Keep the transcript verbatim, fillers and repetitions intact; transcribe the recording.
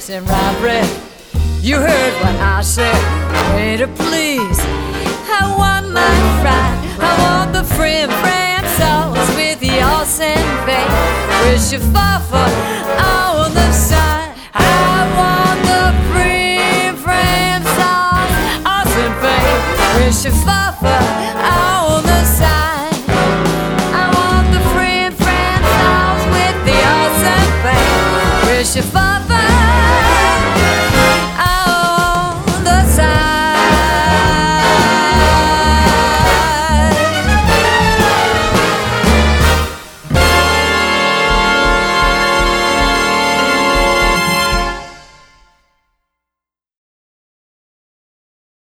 sauce and rye bread. You heard what I said, waiter please. I want my fry, I want the frim fram sauce with your Saint-Fe. Wish you for on the side. I want the frim fram sauce, Saint-Fe. Wish you for on